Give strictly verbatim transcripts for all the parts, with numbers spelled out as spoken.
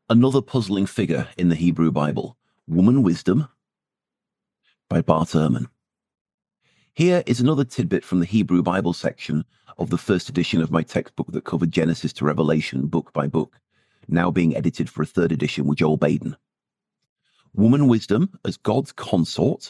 Another puzzling figure in the Hebrew Bible, Woman Wisdom by Bart Ehrman. Here is another tidbit from the Hebrew Bible section of the first edition of my textbook that covered Genesis to Revelation book by book, now being edited for a third edition with Joel Baden. Woman Wisdom as God's consort.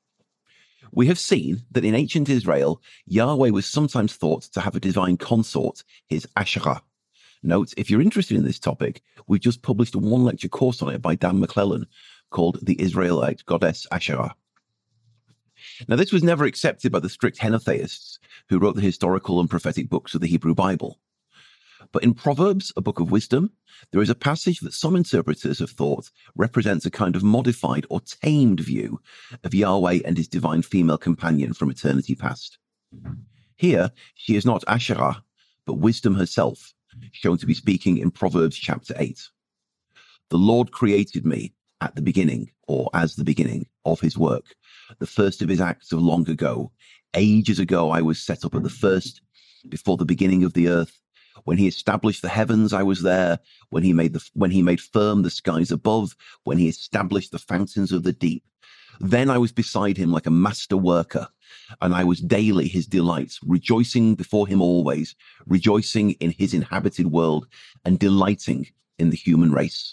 We have seen that in ancient Israel, Yahweh was sometimes thought to have a divine consort, his Asherah. Note, if you're interested in this topic, we've just published a one-lecture course on it by Dan McClellan called The Israelite Goddess Asherah. Now, this was never accepted by the strict henotheists who wrote the historical and prophetic books of the Hebrew Bible. But in Proverbs, a book of wisdom, there is a passage that some interpreters have thought represents a kind of modified or tamed view of Yahweh and his divine female companion from eternity past. Here, she is not Asherah, but wisdom herself, shown to be speaking in Proverbs chapter eight. The Lord created me at the beginning, or as the beginning, of his work, the first of his acts of long ago. Ages ago I was set up at the first, before the beginning of the earth. When he established the heavens, I was there. When he made the when he made firm the skies above, when he established the fountains of the deep. Then I was beside him like a master worker, and I was daily his delight, rejoicing before him always, rejoicing in his inhabited world, and delighting in the human race.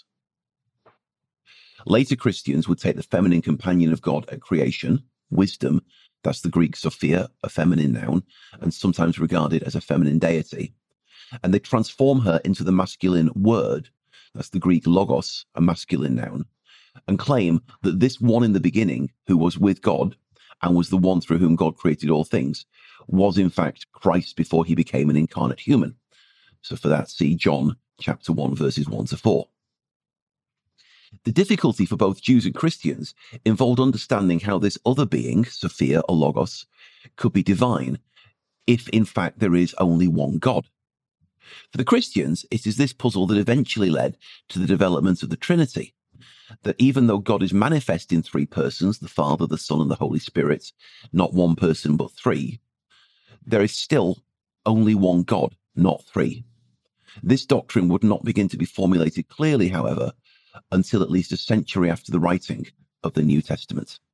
Later Christians would take the feminine companion of God at creation, wisdom, that's the Greek Sophia, a feminine noun, and sometimes regarded as a feminine deity, and they transform her into the masculine word, that's the Greek logos, a masculine noun, and claim that this one in the beginning, who was with God, and was the one through whom God created all things, was in fact Christ before he became an incarnate human. So for that, see John chapter one, verses one to four. The difficulty for both Jews and Christians involved understanding how this other being, Sophia or Logos, could be divine, if in fact there is only one God. For the Christians, it is this puzzle that eventually led to the development of the Trinity, that even though God is manifest in three persons, the Father, the Son, and the Holy Spirit, not one person but three, there is still only one God, not three. This doctrine would not begin to be formulated clearly, however, until at least a century after the writing of the New Testament.